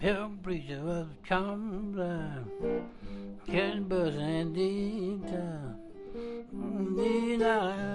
Pale preacher was come blind, catching birds and data. Need I